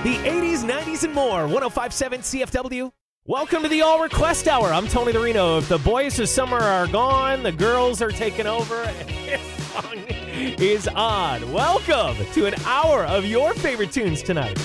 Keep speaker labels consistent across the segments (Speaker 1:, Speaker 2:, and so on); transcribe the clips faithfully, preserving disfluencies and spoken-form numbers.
Speaker 1: The eighties, nineties, and more. one oh five point seven C F W. Welcome to the All Request Hour. I'm Tony the Reno. If the boys of summer are gone, the girls are taking over, and this song is on. Welcome to an hour of your favorite tunes tonight.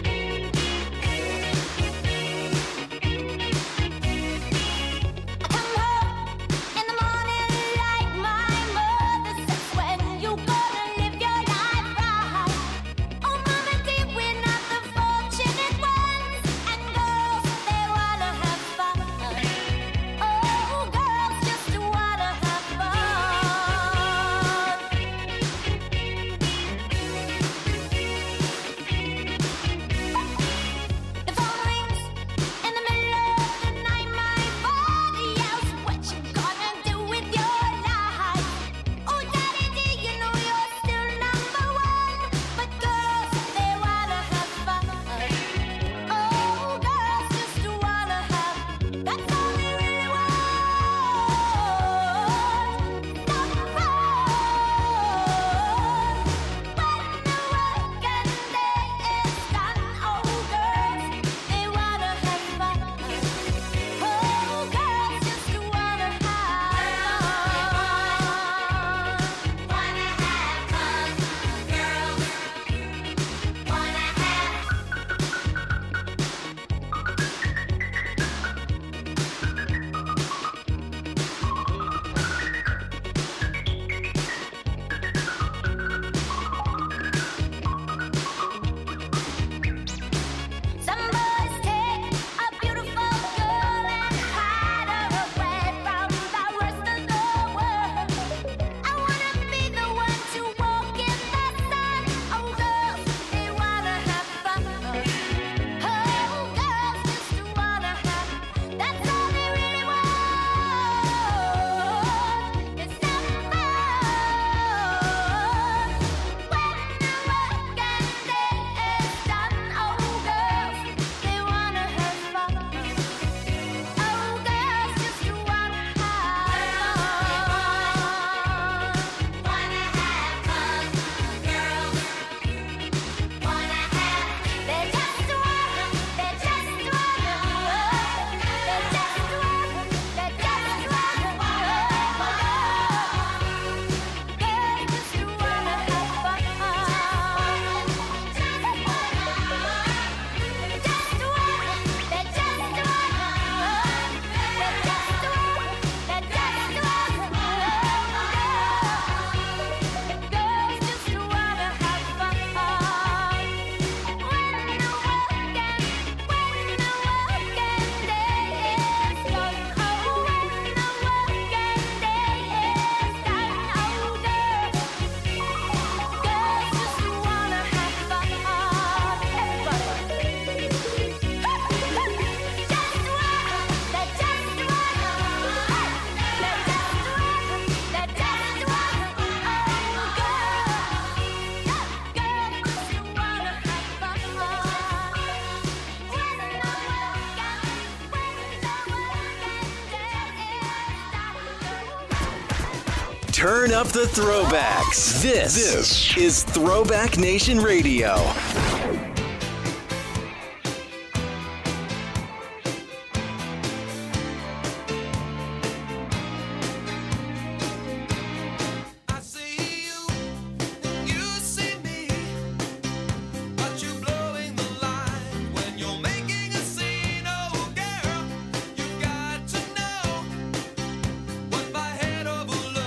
Speaker 2: Turn up the throwbacks. This, this is Throwback Nation Radio.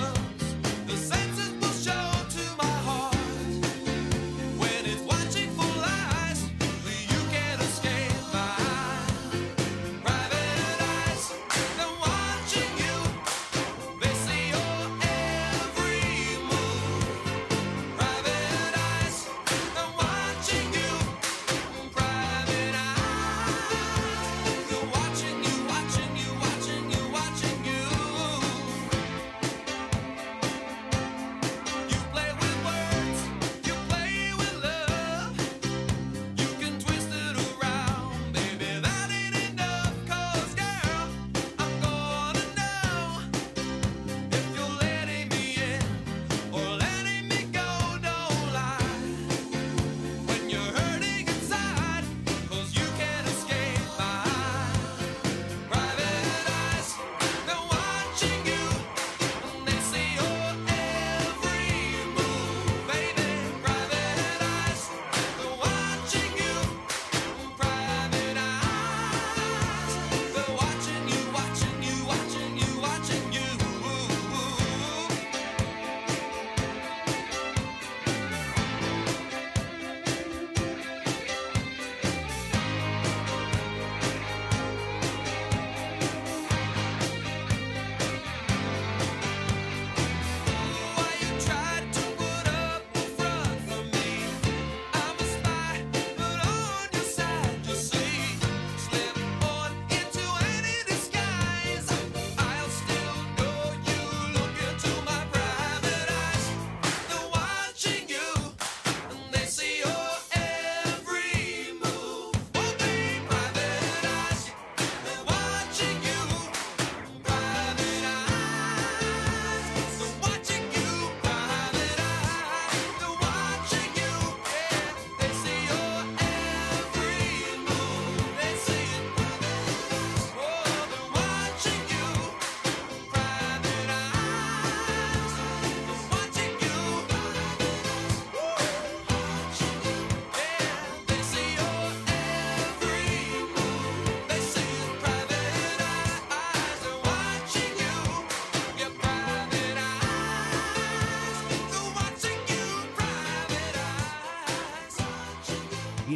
Speaker 3: Watching for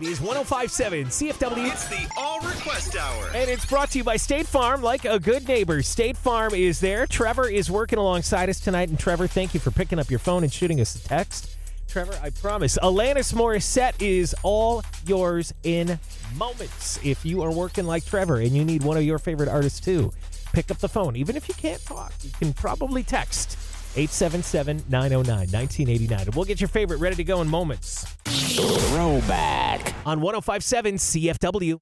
Speaker 1: It is one oh five point seven C F W.
Speaker 2: It's the All Request Hour.
Speaker 1: And it's brought to you by State Farm, like a good neighbor. State Farm is there. Trevor is working alongside us tonight. And Trevor, thank you for picking up your phone and shooting us a text. Trevor, I promise, Alanis Morissette is all yours in moments. If you are working like Trevor and you need one of your favorite artists too, pick up the phone. Even if you can't talk, you can probably text eight seven seven, nine oh nine, nineteen eighty-nine. And we'll get your favorite ready to go in moments. Throwback on one oh five point seven C F W.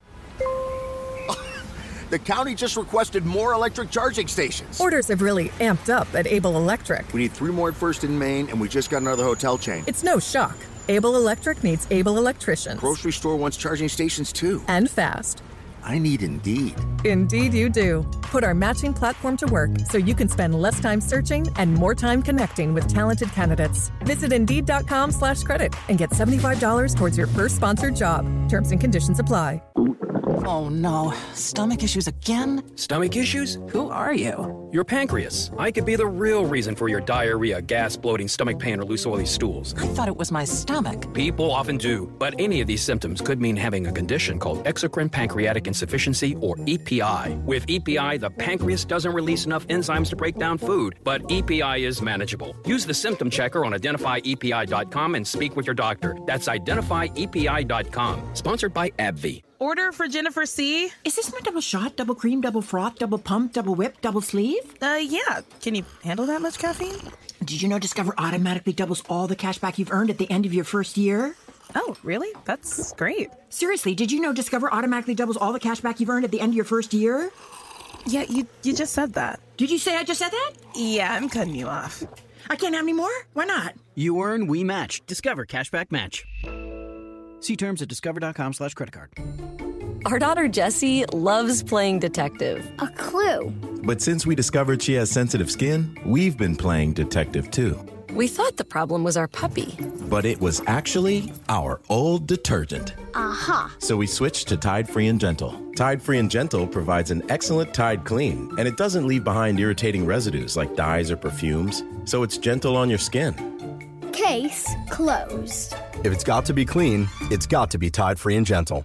Speaker 3: The county just requested more electric charging stations.
Speaker 4: Orders have really amped up at Able Electric.
Speaker 3: We need three more at First and Main, and we just got another hotel chain.
Speaker 4: It's no shock. Able Electric needs able electricians.
Speaker 3: Grocery store wants charging stations, too.
Speaker 4: And fast.
Speaker 3: I need Indeed.
Speaker 4: Indeed you do. Put our matching platform to work so you can spend less time searching and more time connecting with talented candidates. Visit Indeed.com slash credit and get seventy-five dollars towards your first sponsored job. Terms and conditions apply.
Speaker 5: Oh no, stomach issues again?
Speaker 6: Stomach issues?
Speaker 5: Who are you?
Speaker 6: Your pancreas. I could be the real reason for your diarrhea, gas, bloating, stomach pain, or loose oily stools.
Speaker 5: I thought it was my stomach.
Speaker 6: People often do, but any of these symptoms could mean having a condition called exocrine pancreatic insufficiency, or E P I. With E P I, the pancreas doesn't release enough enzymes to break down food, but E P I is manageable. Use the symptom checker on identify E P I dot com and speak with your doctor. That's identify E P I dot com. Sponsored by AbbVie.
Speaker 7: Order for Jennifer C.
Speaker 5: Is this my double shot, double cream, double froth, double pump, double whip, double sleeve?
Speaker 7: Uh, yeah. Can you handle that much caffeine?
Speaker 5: Did you know Discover automatically doubles all the cash back you've earned at the end of your first year?
Speaker 7: Oh, really? That's great.
Speaker 5: Seriously, did you know Discover automatically doubles all the cash back you've earned at the end of your first year?
Speaker 7: Yeah, you you just said that.
Speaker 5: Did you say I just said that?
Speaker 7: Yeah, I'm cutting you off.
Speaker 5: I can't have any more? Why not?
Speaker 8: You earn, we match. Discover Cashback Match. See terms at discover.com slash credit card.
Speaker 9: Our daughter Jessie loves playing detective.
Speaker 10: A clue.
Speaker 11: But since we discovered she has sensitive skin, we've been playing detective too.
Speaker 9: We thought the problem was our puppy.
Speaker 11: But it was actually our old detergent.
Speaker 10: Aha. Uh-huh.
Speaker 11: So we switched to Tide Free and Gentle. Tide Free and Gentle provides an excellent Tide clean, and it doesn't leave behind irritating residues like dyes or perfumes, so it's gentle on your skin.
Speaker 10: Case closed.
Speaker 12: If it's got to be clean, it's got to be Tide Free and Gentle.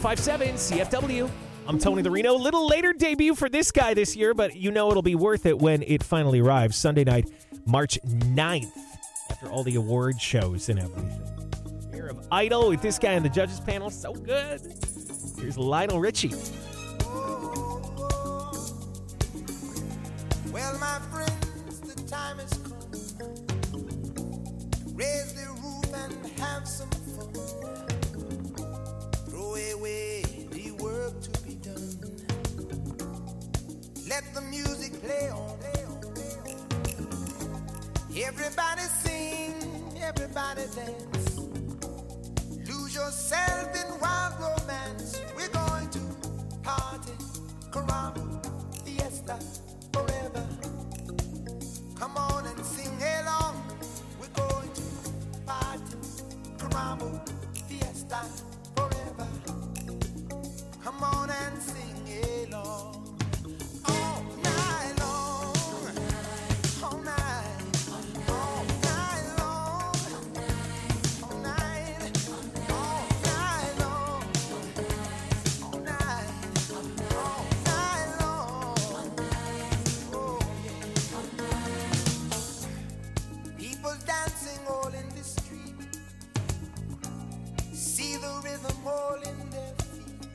Speaker 1: five seven C F W. I'm Tony the Reno. Little later debut for this guy this year, but you know it'll be worth it when it finally arrives. Sunday night, March ninth, after all the award shows and everything. Year of Idol with this guy on the judges panel. So good. Here's Lionel Richie.
Speaker 13: Well, my friends, the time has come. Raise the roof and have some fun. Throw away the work to be done. Let the music play on. Everybody sing, everybody dance. Lose yourself in wild romance. We're going to party, caramba, fiesta, forever. Come on and sing along. We're going to party, caramba, fiesta, forever. Come on and sing along. All night long. All night. All night long. All night. All night long. All night. All night long. Oh, yeah. People dancing all in the street. See the rhythm all in their feet.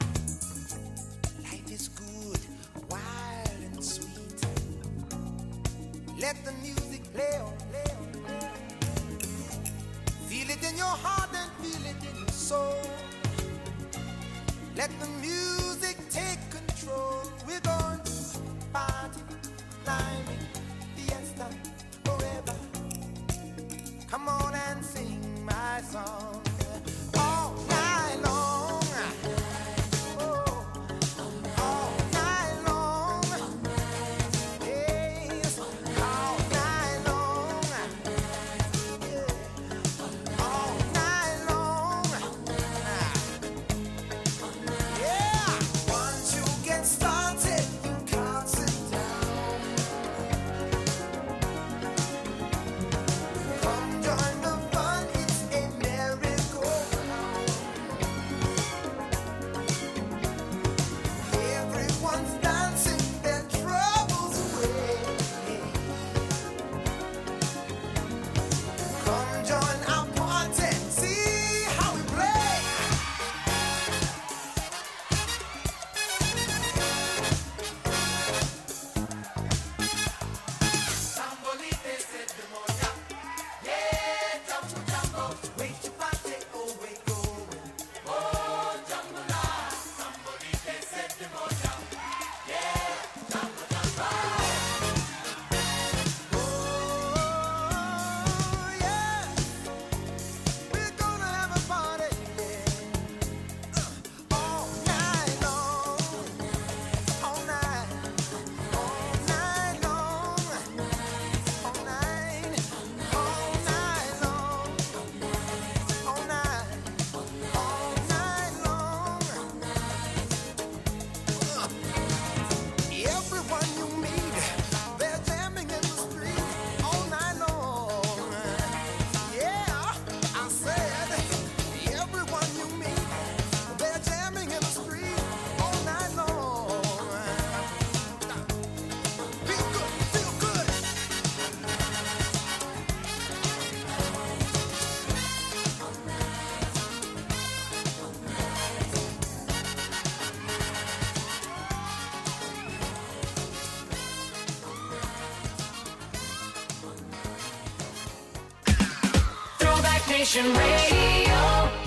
Speaker 13: Life is good, wild and sweet. Let the music play on, play on, play on. Feel it in your heart and feel it in your soul. Let the music take control. We're going to party, climbing, fiesta, forever. Come on and sing my song. All night long. Oh, all night long. Yes, all night long. Yeah, all night long. Yeah, once you get started, you can't sit down. Come join the fun, it's a merry-go-round. Everyone's dancing their troubles away. Come join our party, see how we play. Sambolite se demonia, yeah, jumbo jumbo, wait your party, oh wait going, oh jumbo la. Sambolite se demonia, yeah, jumbo jumbo. Oh yeah, we're gonna have a party, yeah, all night long, all night, all night long. All night, all night long, all night, all night long. Everyone you meet, they're jamming in the street all night long. Yeah, I said, everyone you meet, they're jamming in the street all night long. Feel good, feel good.
Speaker 14: Throwback Nation Radio.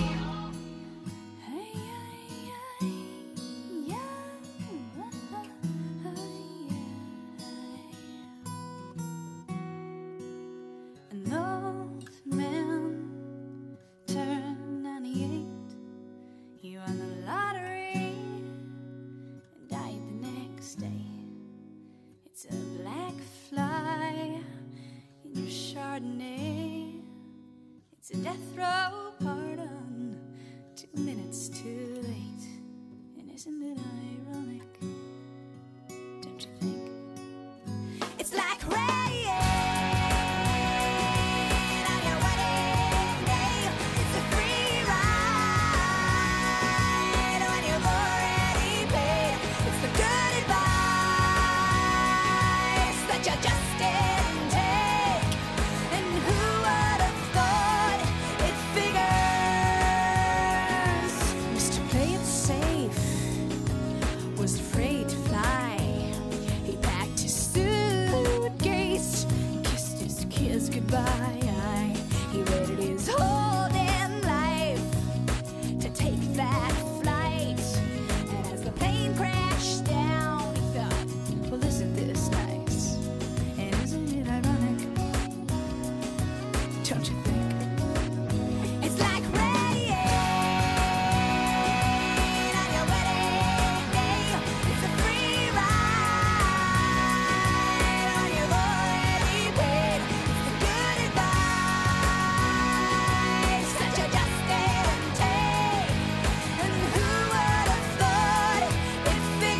Speaker 15: An old man turned ninety-eight. He won the lottery and died the next day. It's a black fly in your Chardonnay. It's a death row pardon, two minutes too late. And isn't it ironic? Don't you think? It's like rain on your wedding day. It's a free ride such a just give and take. And who would have thought it figures? Used to play it safe, was afraid to fly. He packed his suitcase, kissed his kids goodbye. He waited his whole damn life to take that flight. And as the plane crashed down, he thought, well, isn't this nice? And isn't it ironic? Don't you think? It's like rain on your wedding day. It's a free ride on your already paid. It's the good advice, such a just give and take. And who would have thought it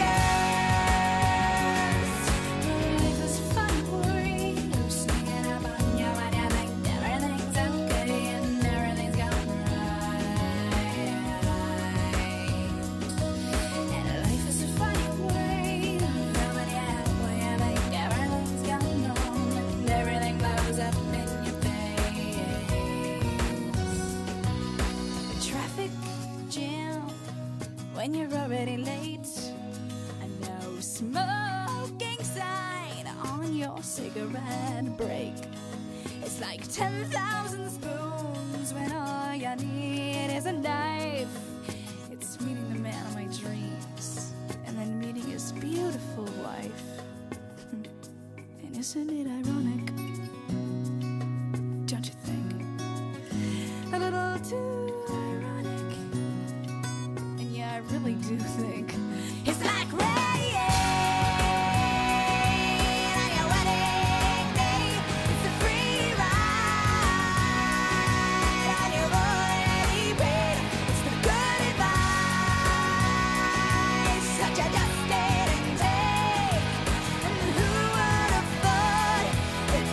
Speaker 15: figures? Life is fun, worry, sneaking up on you when you think everything's okay and everything's going right. And life is a funny way of throwing you out when you think everything's going wrong and everything blows up in your face. The traffic jam when you're already late. A no smoking sign on your cigarette break. It's like ten thousand spoons when all you need is a knife. It's meeting the man of my dreams and then meeting his beautiful wife. And isn't it ironic? Don't you think? A little too ironic. And yeah, I really do think it's like rain on your wedding day. It's a free ride on your already paid. It's the good advice, such a just give and take. And who would have thought it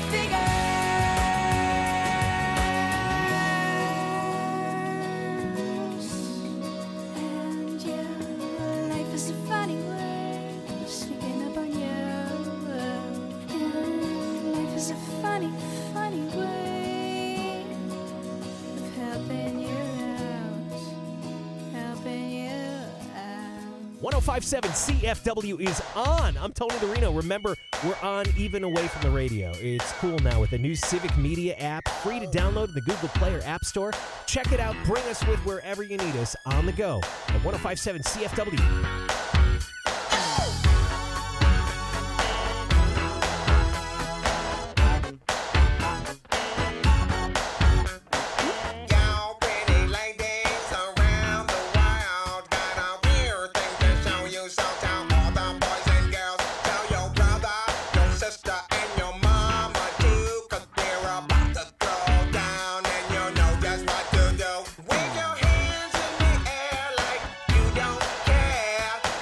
Speaker 15: figures? And yeah, life is a funny way of sneaking up on you. Yeah, life is a funny, funny way of helping you out, helping you out.
Speaker 1: one oh five point seven C F W is on. I'm Tony the Reno. Remember, we're on even away from the radio. It's cool now with the new Civic Media app, free to download in the Google Play or App Store. Check it out. Bring us with wherever you need us on the go at one oh five point seven C F W.
Speaker 13: Y'all pretty ladies around the world got a weird thing to show you. So tell all the boys and girls, tell your brother, your sister, and your mama too. Cause we're about to throw down and you know just what to do. Wave your hands in the air like you don't care.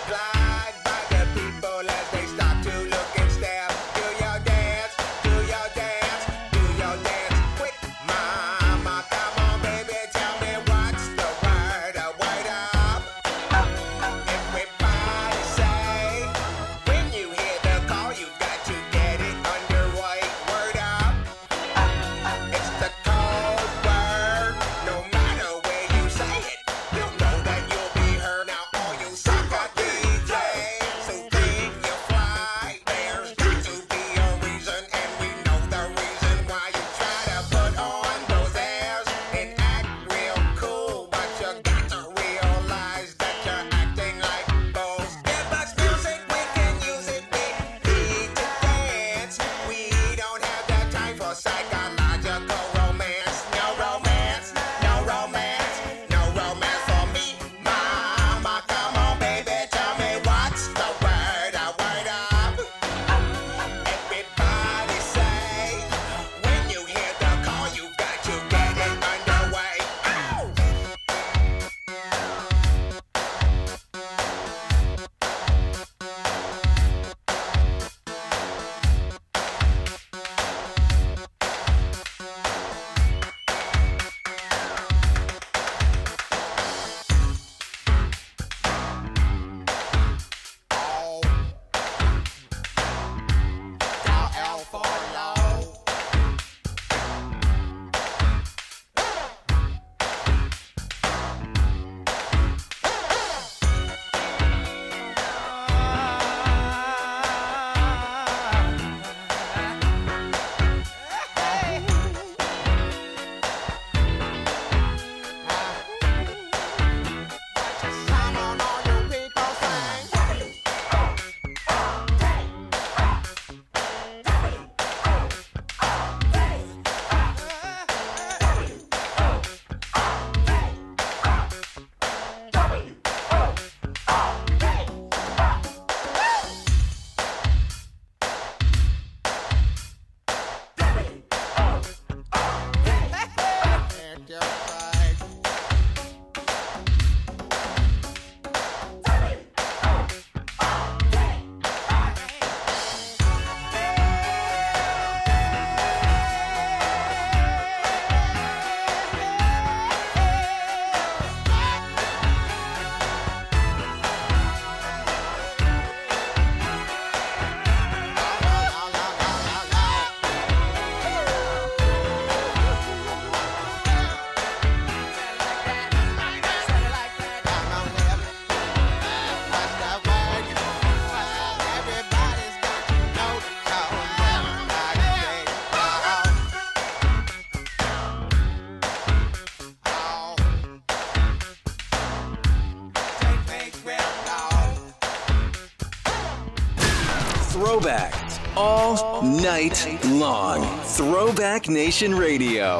Speaker 2: all night long. Throwback Nation Radio.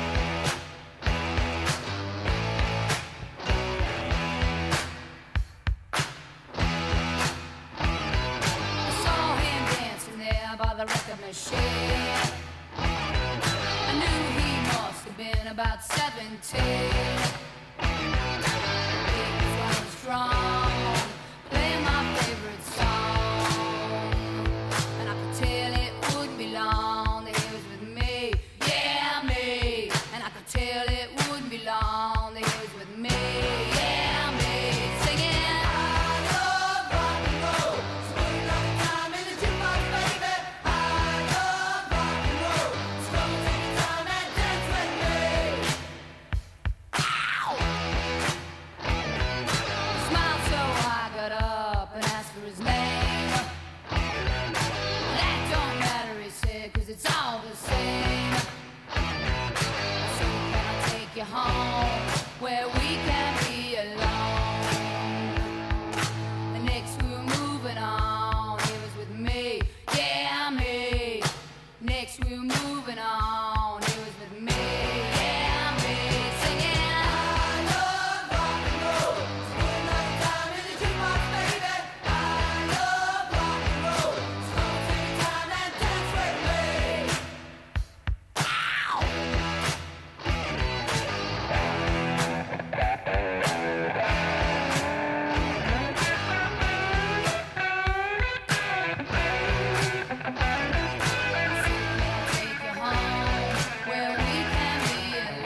Speaker 15: I saw him dancing there by the record machine. I knew he must have been about seventeen. He was running strong, playing my favorite song. And I could tell it wouldn't be long that he was with me, yeah, me. And I could tell it wouldn't be long that he was with me, yeah, me. Singing, I love rock and roll. So put another time in the jukebox, baby. I love rock and roll. So come and take your time and dance with me. Ow! He smiled, so I got up and asked for his name. That don't matter, he said, 'cause it's all the same. I said, can I take you home where we can be alone? And next we were moving on, he was with me, yeah, me. Next we were moving on, he was with me, yeah, me. Singing, I love rock and roll. So put another time in the jukebox, baby. I love rock and roll. So come and take your time and dance with me. Ow! Take you home where we can be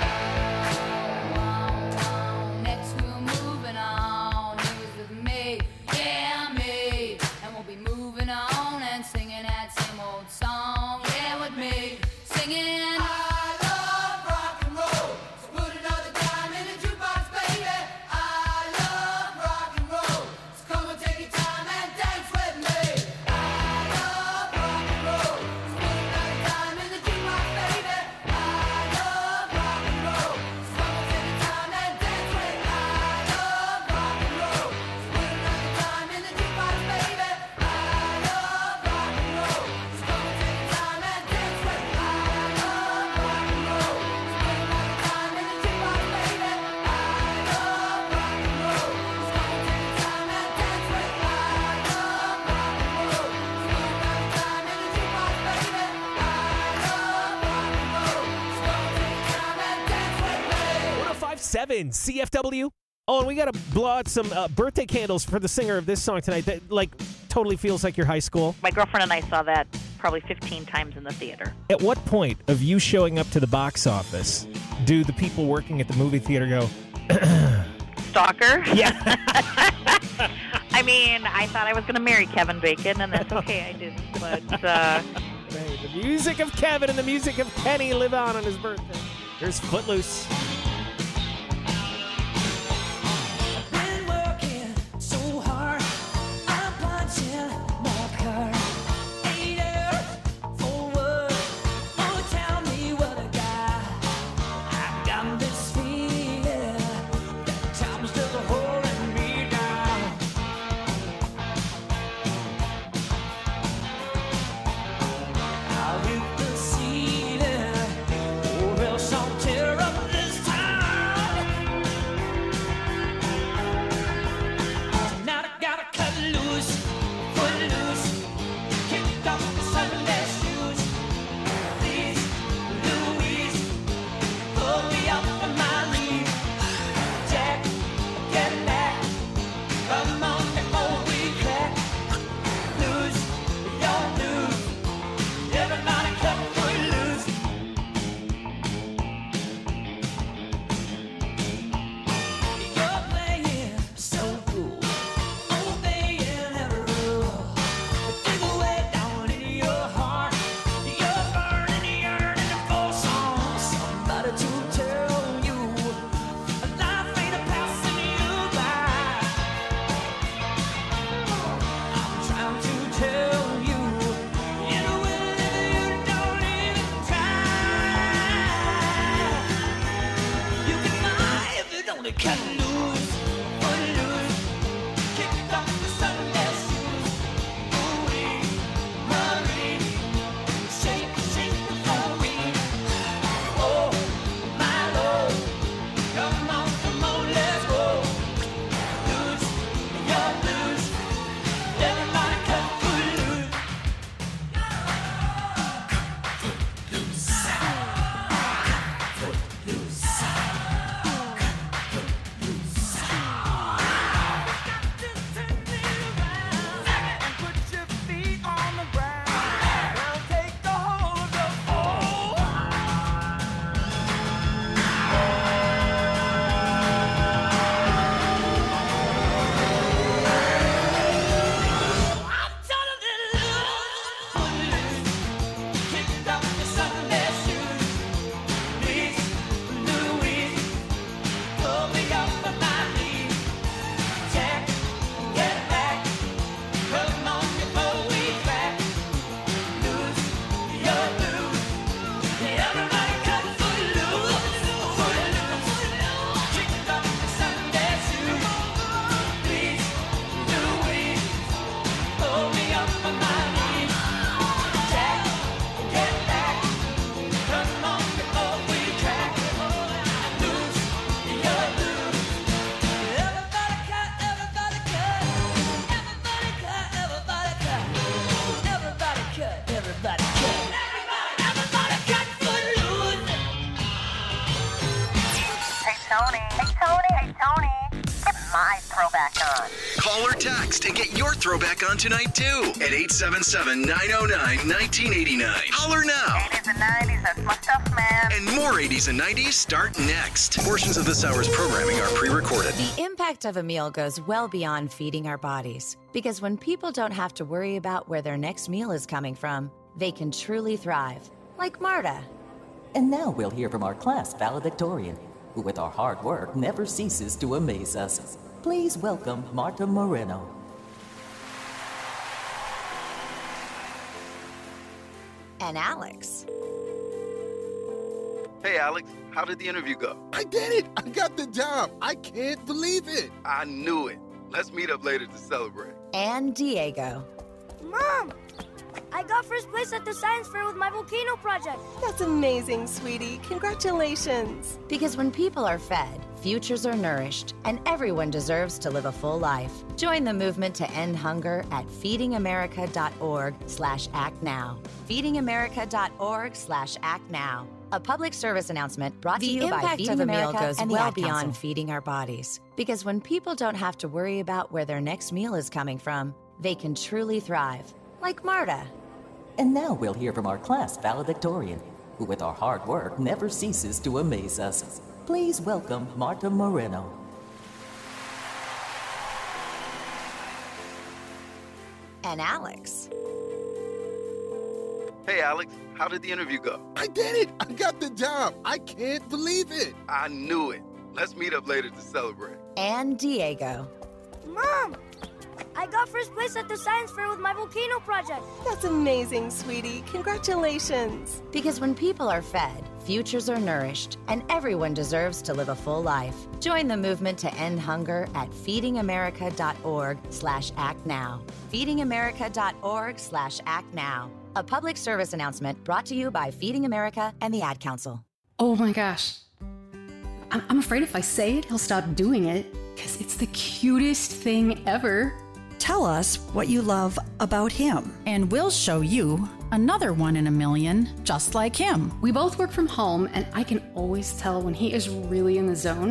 Speaker 15: alone. Next we're moving on. He was with me, yeah, me. And we'll be moving on and singing that same old song, yeah, with me. Singing, I love rock and roll. So put another dime in the jukebox, baby. I love rock and roll. So come and take your time and dance with me. I love rock and roll. So put another dime in the jukebox, baby. I love rock and roll. So come and take your time and dance with me. I love rock and roll. So put another dime in the jukebox, baby. I love rock and roll. So come and take your time and dance with me. I love rock and roll. So put another dime in the jukebox, baby. I love rock and roll. So come and take your time and dance with me. I love rock and roll. So put another dime in the jukebox, baby. I love rock and roll. So come and take your time and dance with me.
Speaker 1: one oh five point seven C F W. Oh, and we got to blow out some uh, birthday candles for the singer of this song tonight that, like, totally feels like your high school.
Speaker 16: My girlfriend and I saw that probably fifteen times in the theater.
Speaker 1: At what point of you showing up to the box office do the people working at the movie theater go,
Speaker 16: Stalker?
Speaker 1: Yeah.
Speaker 16: I mean, I thought I was going to marry Kevin Bacon, and that's okay, I didn't. But, uh...
Speaker 1: hey, the music of Kevin and the music of Kenny live on on his birthday. Here's Footloose.
Speaker 13: Been working so hard, I'm punching my card. Eight hours for work. Oh, tell me what I got. I got this feeling that time's still holding me down. I'll hit the ceiling, or else I'll tear up this town. Tonight I gotta cut loose, foot loose, kick off the Sunday shoes. Please, Louise, pull me up from my knees. Jack, get back, come on before we crack. Lose, don't lose, everybody cut foot loose. You're playing so cool, obeying every rule. But dig away down in your heart, you're burning, yearning for some somebody to tell you life ain't a passing you by. I'm trying to tell you, in a way that you don't even try. You can fly if you don't cut loose, foot loose, kick off the Sunday shoes. Ooh-wee, Marie,
Speaker 17: my throwback on.
Speaker 2: Call or text and get your throwback on tonight, too, at eight seven seven, nine oh nine, one nine eight nine. Holler now.
Speaker 17: eighties and nineties, that's my stuff, man.
Speaker 2: And more eighties and nineties start next. Portions of this hour's programming are pre-recorded.
Speaker 18: The impact of a meal goes well beyond feeding our bodies. Because when people don't have to worry about where their next meal is coming from, they can truly thrive. Like Marta.
Speaker 19: And now we'll hear from our class valedictorian, who with our hard work never ceases to amaze us. Please welcome Marta Moreno.
Speaker 18: And Alex.
Speaker 20: Hey, Alex, how did the interview go?
Speaker 21: I did it! I got the job! I can't believe it!
Speaker 20: I knew it. Let's meet up later to celebrate.
Speaker 18: And Diego.
Speaker 22: Mom! I got first place at the science fair with my volcano project.
Speaker 23: That's amazing, sweetie. Congratulations.
Speaker 18: Because when people are fed, futures are nourished, and everyone deserves to live a full life. Join the movement to end hunger at feedingamerica.org slash act now. feedingamerica.org slash act now. A public service announcement brought to the you by impact Feeding of a America meal goes and well well beyond beyond feeding our bodies. Because when people don't have to worry about where their next meal is coming from, they can truly thrive. Like Marta.
Speaker 19: And now we'll hear from our class valedictorian, who with our hard work never ceases to amaze us. Please welcome Marta Moreno.
Speaker 18: And Alex.
Speaker 20: Hey, Alex, how did the interview go?
Speaker 21: I did it! I got the job! I can't believe it!
Speaker 20: I knew it. Let's meet up later to celebrate.
Speaker 18: And Diego.
Speaker 22: Mom! I got first place at the science fair with my volcano project.
Speaker 23: That's amazing, sweetie. Congratulations.
Speaker 18: Because when people are fed, futures are nourished, and everyone deserves to live a full life. Join the movement to end hunger at feedingamerica.org slash act now. feedingamerica.org slash act now. A public service announcement brought to you by Feeding America and the Ad Council.
Speaker 24: Oh my gosh. I'm, I'm afraid if I say it, he'll stop doing it, because it's the cutest thing ever.
Speaker 25: Tell us what you love about him.
Speaker 26: And we'll show you another one in a million just like him.
Speaker 24: We both work from home, and I can always tell when he is really in the zone.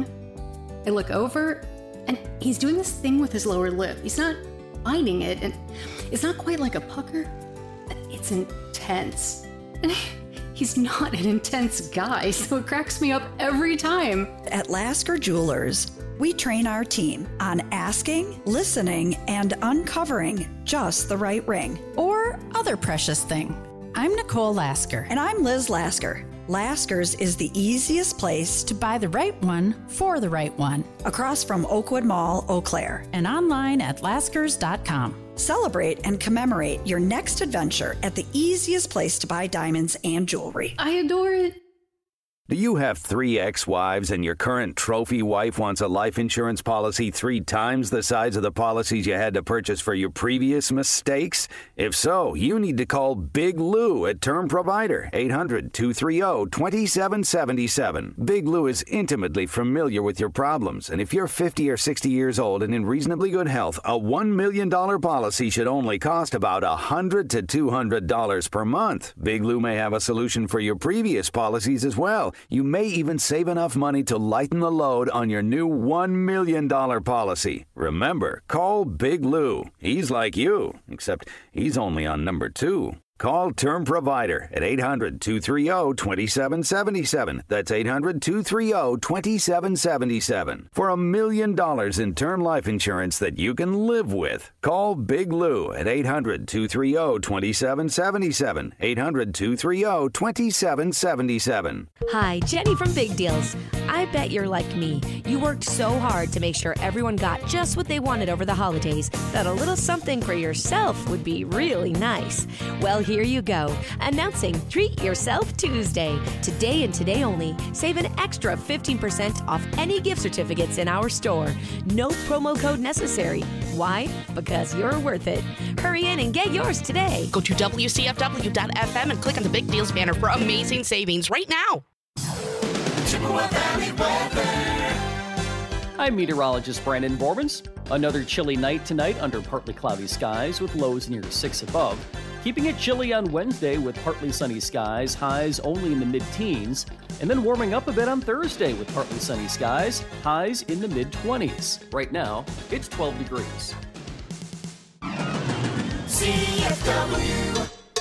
Speaker 24: I look over, and he's doing this thing with his lower lip. He's not biting it, and it's not quite like a pucker. It's intense. And he's not an intense guy, so it cracks me up every time.
Speaker 25: At Lasker Jewelers, we train our team on asking, listening, and uncovering just the right ring.
Speaker 26: Or other precious thing. I'm Nicole Lasker.
Speaker 25: And I'm Liz Lasker. Lasker's is the easiest place
Speaker 26: to buy the right one for the right one.
Speaker 25: Across from Oakwood Mall, Eau Claire.
Speaker 26: And online at laskers dot com.
Speaker 25: Celebrate and commemorate your next adventure at the easiest place to buy diamonds and jewelry.
Speaker 24: I adore it.
Speaker 27: Do you have three ex-wives and your current trophy wife wants a life insurance policy three times the size of the policies you had to purchase for your previous mistakes? If so, you need to call Big Lou at Term Provider, eight hundred, two three zero, two seven seven seven. Big Lou is intimately familiar with your problems, and if you're fifty or sixty years old and in reasonably good health, a one million dollars policy should only cost about one hundred to two hundred dollars per month. Big Lou may have a solution for your previous policies as well. You may even save enough money to lighten the load on your new one million dollars policy. Remember, call Big Lou. He's like you, except he's only on number two. Call Term Provider at eight hundred, two three zero, two seven seven seven. That's eight hundred, two three zero, two seven seven seven. For a million dollars in term life insurance that you can live with. Call Big Lou at eight hundred, two three zero, two seven seven seven. eight hundred, two three zero, two seven seven seven.
Speaker 28: Hi, Jenny from Big Deals. I bet you're like me. You worked so hard to make sure everyone got just what they wanted over the holidays that a little something for yourself would be really nice. Well, here you go. Announcing Treat Yourself Tuesday. Today and today only, save an extra fifteen percent off any gift certificates in our store. No promo code necessary. Why? Because you're worth it. Hurry in and get yours today.
Speaker 29: Go to W C F W dot F M and click on the Big Deals banner for amazing savings right now.
Speaker 13: Chippewa Valley weather.
Speaker 3: I'm meteorologist Brandon Bormans. Another chilly night tonight under partly cloudy skies with lows near six above. Keeping it chilly on Wednesday with partly sunny skies, highs only in the mid-teens. And then warming up a bit on Thursday with partly sunny skies, highs in the mid-twenties. Right now, it's twelve degrees.
Speaker 14: C F W.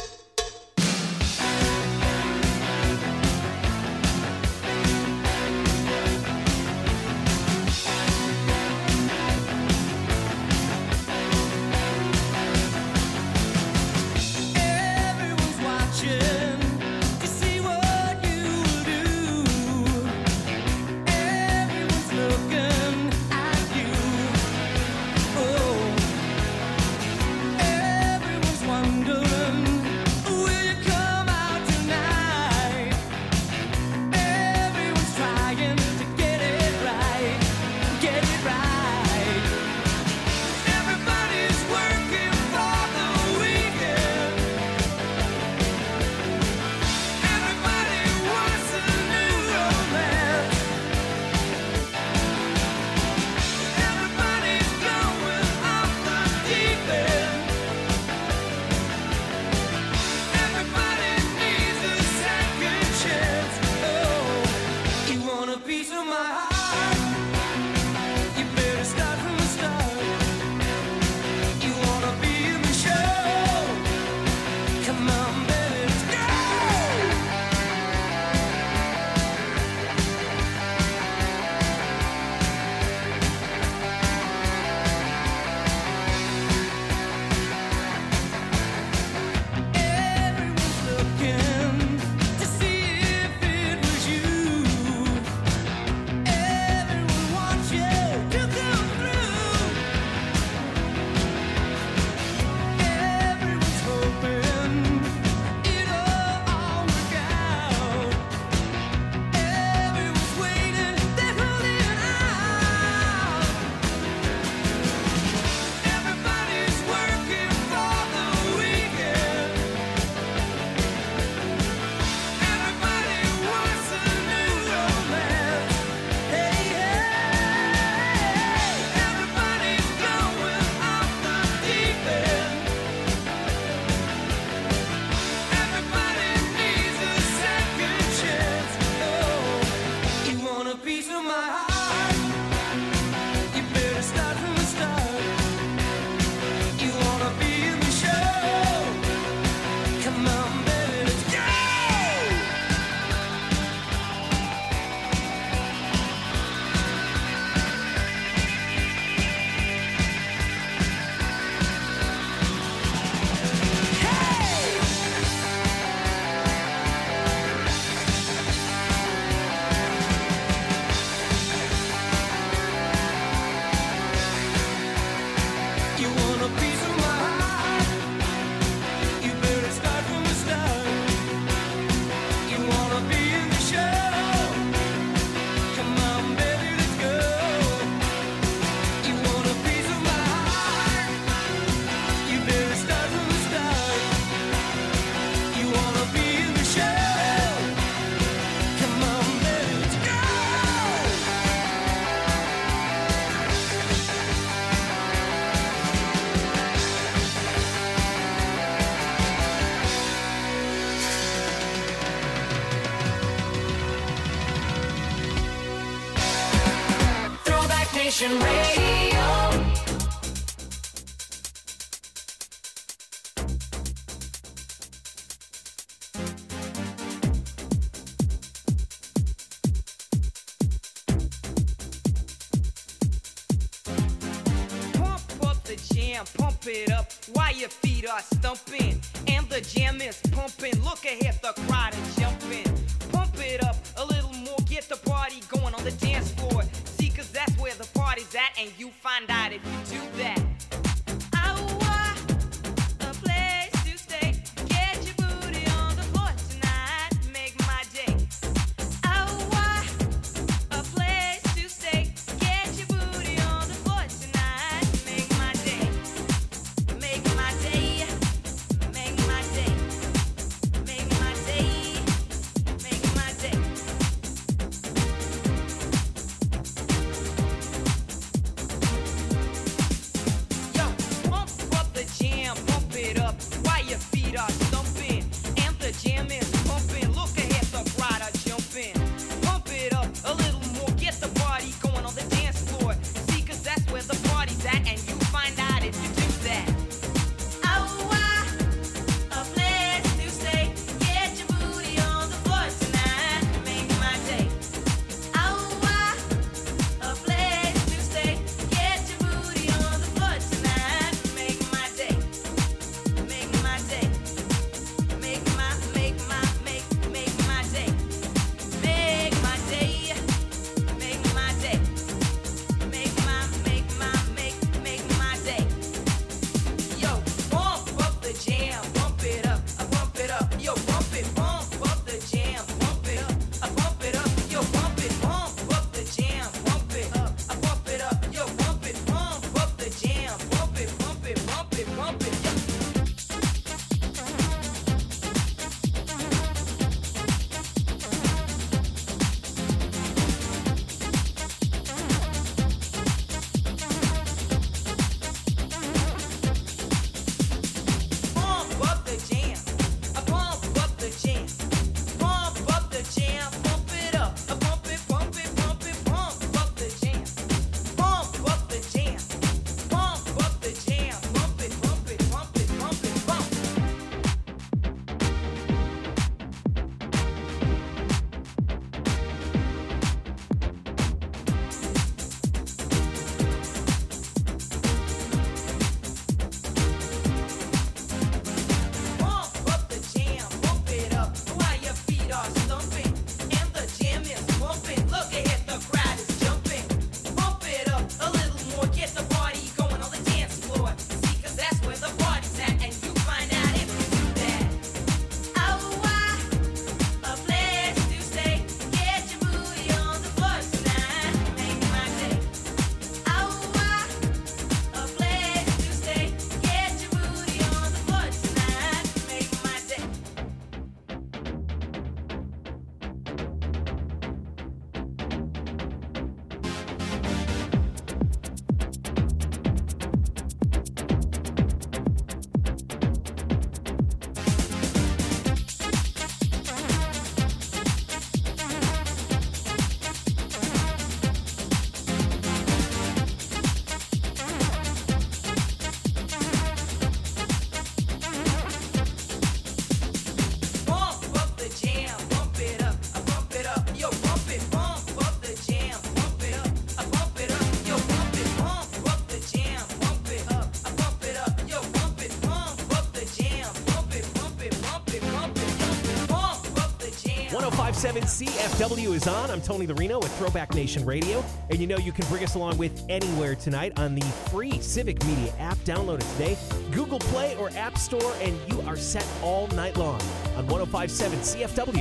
Speaker 14: Nation Radio.
Speaker 4: Pump up the jam, pump it up while your feet are stumping. And the jam is pumping. Look ahead, the crowd is jumping. Pump it up a little more, get the party going on the dance floor. See, cause that's where the party's at, and you find out if you do that.
Speaker 1: oh five point seven C F W is on. I'm Tony the Reno with Throwback Nation Radio. And you know you can bring us along with anywhere tonight on the free Civic Media app. Download it today. Google Play or App Store, and you are set all night long on one oh five point seven C F W.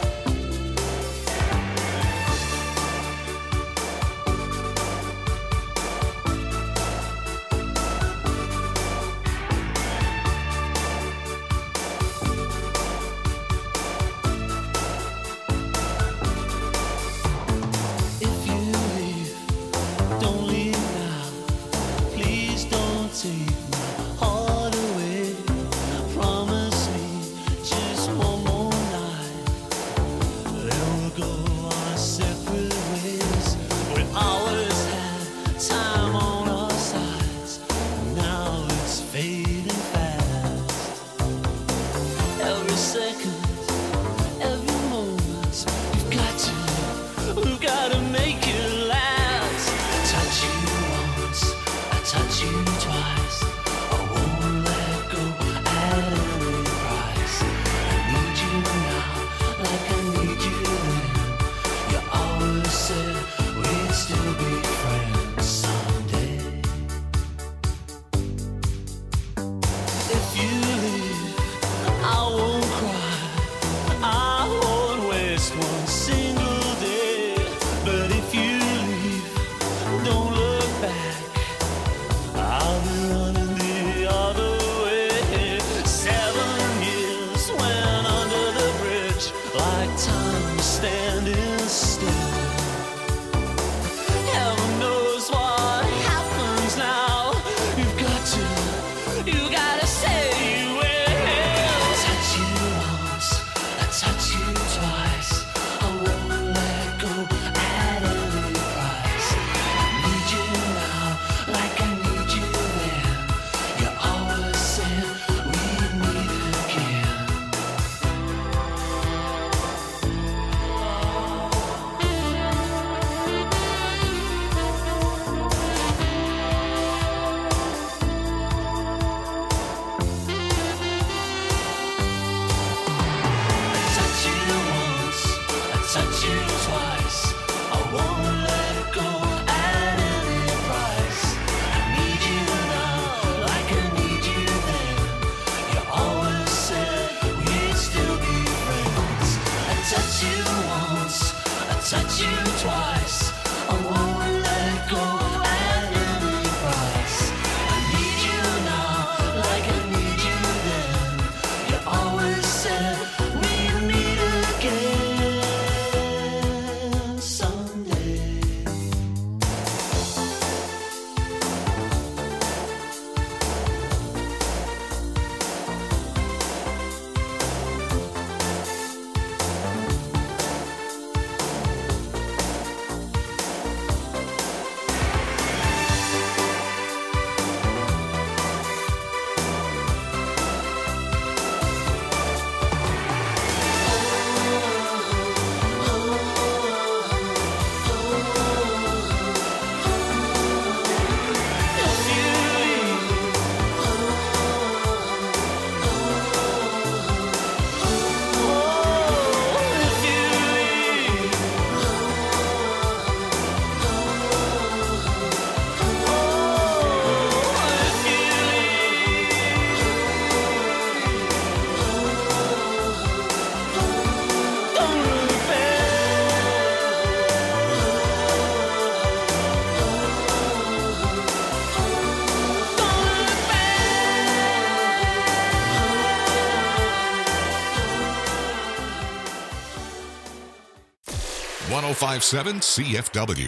Speaker 5: one oh five point seven C F W.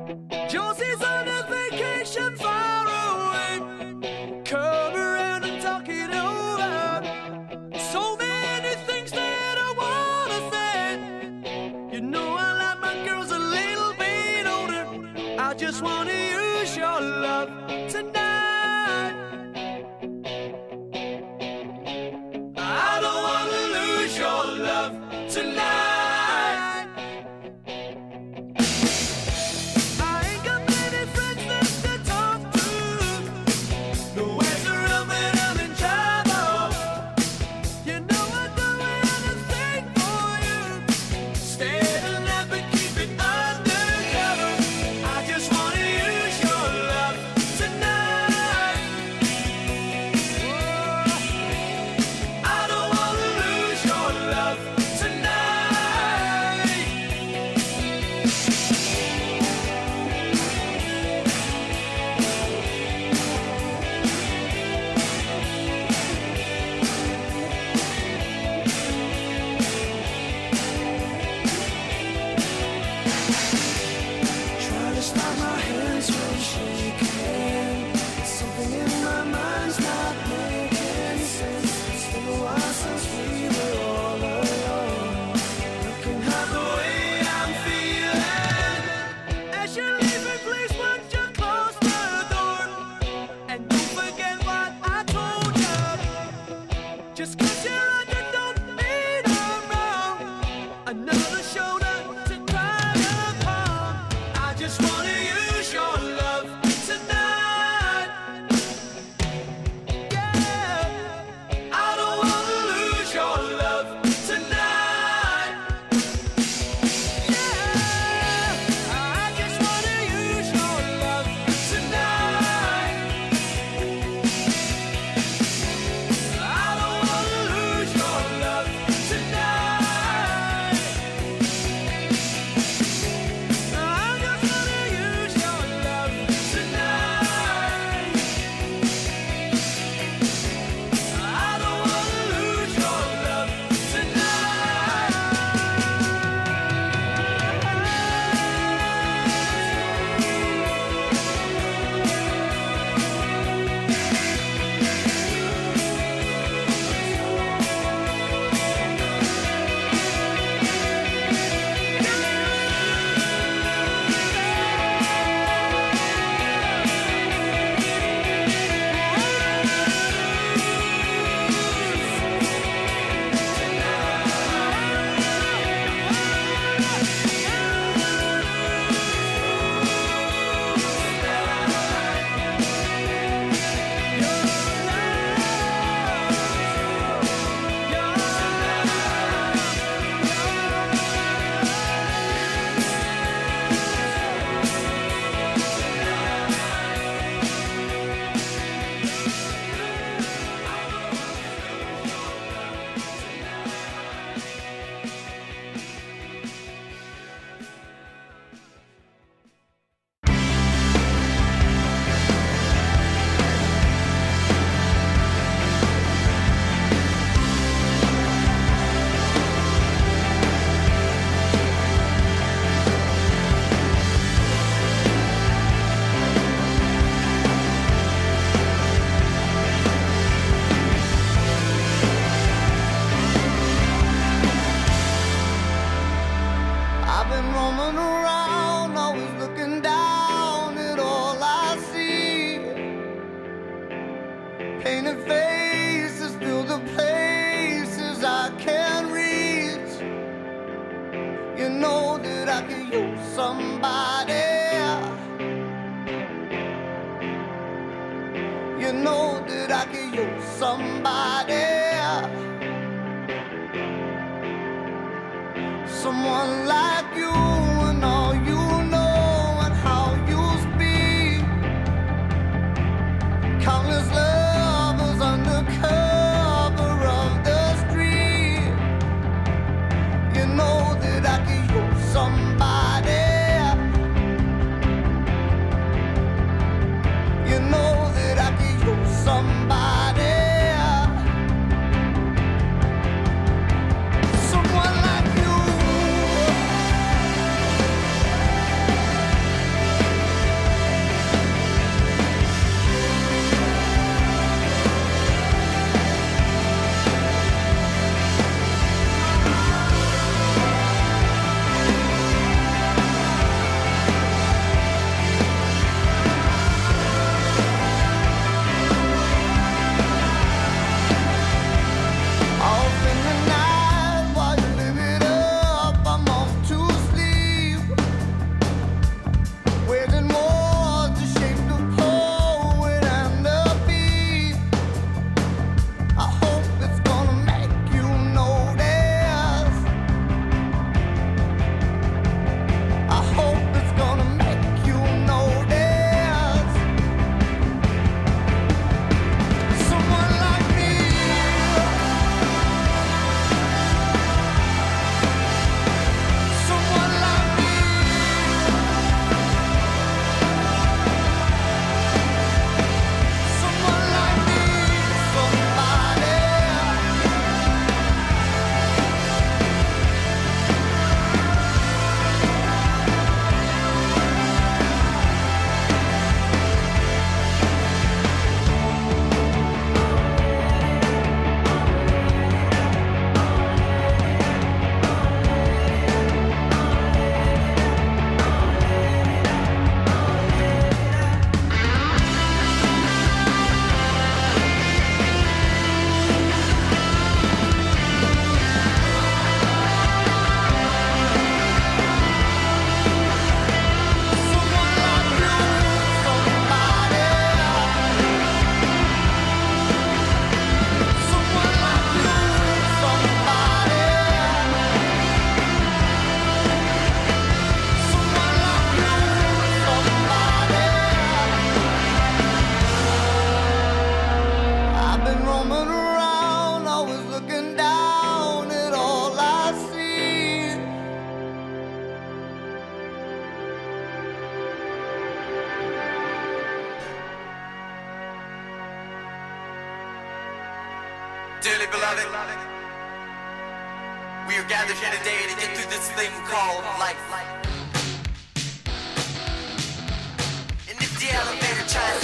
Speaker 13: Josie's on a vacation far away. Come around and talk it over. So many things that I wanna say. You know I like my girls a little bit older. I just wanna use your love tonight. I don't wanna lose your love tonight. another shoulder to cry upon. I just wanna use your love tonight. Yeah, I don't wanna lose your love tonight. Yeah, I just wanna use your love tonight. I don't wanna lose your love tonight. I just wanna use your love tonight. I don't wanna lose your love I've been roaming around, always looking down at all I see. Painted faces fill the places I can't reach. You know that I could use somebody. You know that I could use somebody. Someone like you and all you know and how you speak. Countless lovers under cover of the street. You know that I could use somebody. You know that I could use somebody. Someone like you.
Speaker 6: Dearly beloved, we are gathered here today to get through this thing called life. And if the elevator tries